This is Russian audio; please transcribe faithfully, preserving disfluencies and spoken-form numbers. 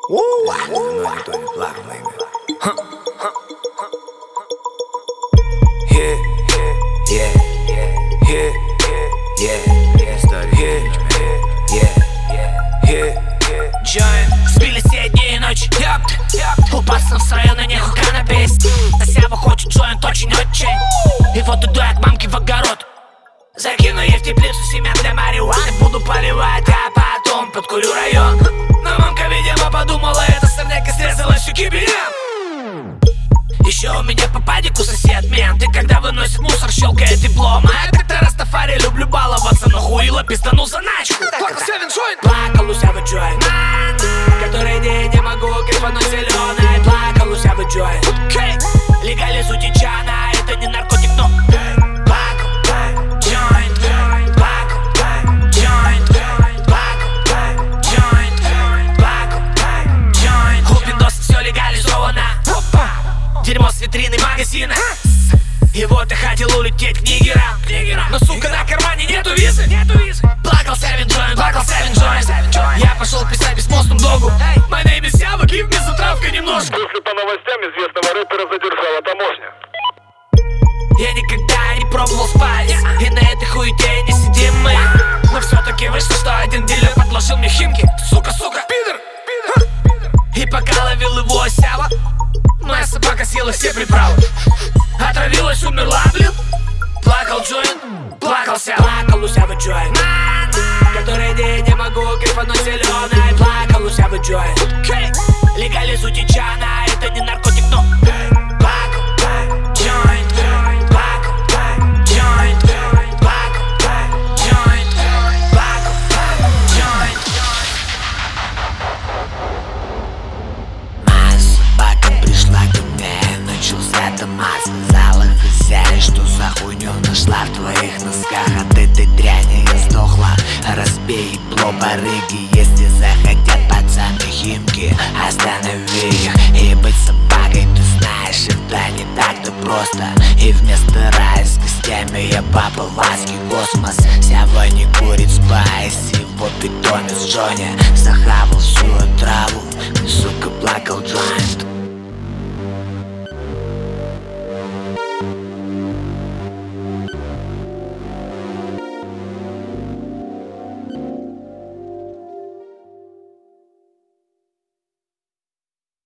Но никто не плакал на имя. Yeah, yeah, yeah, yeah, yeah, yeah, yeah, Joint, сбили все дни и ночи. У пацанов в районе неху каннабис. Тася выходит joint очень-очень. И вот иду я к мамке в огород. Закину ей в теплицу семян для марихуаны. Буду поливать, а потом подкурю район. Но мамка, видимо, подумала, это сорняк и срезала всю киберем. Еще у меня по падику сосед мент. И когда выносит мусор, щелкает диплом. А я как-то Растафари, люблю баловаться. Но хуило пизданул заначку. Плакал Севен Джойнт. Плакал у себя в joint, который день не могу, кайфануть зеленой. Плакал у себя в joint. Легализуйте чана, это не наркотик, но плакал joint, плакал joint, плакал joint, плакал joint. У пиндоса все легализовано. Дерьмо с витрины магазина. И вот я хотел улететь к нигерам, но, сука, на кармане нету визы. Плакал Севен Джойнт, плакал Севен Джойнт. Я пошел писать письмо Snoop Dogg'у. My name is Ява, give me затравка немножко. Если по новостям известного рэпера задержала таможня. Я никогда не пробовал спать, и на этой хуете не сидим мы. Но все-таки вышло, что один дилер подложил мне химки. Сука, сука, пидор, пидор. И пока ловил его Сява, моя собака съела все приправы. Отравилась, умерла, блин. Плакал joint, плакался, плакал у себя в joint, который день не могу, кайфануть зеленой. Плакал у себя в joint. Легализуйте чана, это не наркотик, но плакал joint, плакал joint, плакал joint, плакал joint. Моя собака пришла ко мне и начался томат. Сказала хозяин, что за хуйню нашла в твоих носках. От этой дряни я сдохла. Разбей ебло, барыги, если захотят пацаны химки, останови их. И быть собакой, ты знаешь, это не так-то просто. И вместо рая с костями я папа Васки космос. Сява не курит спайс, и вот и Томис Джонни захавал всю траву. Сука, плакал joint.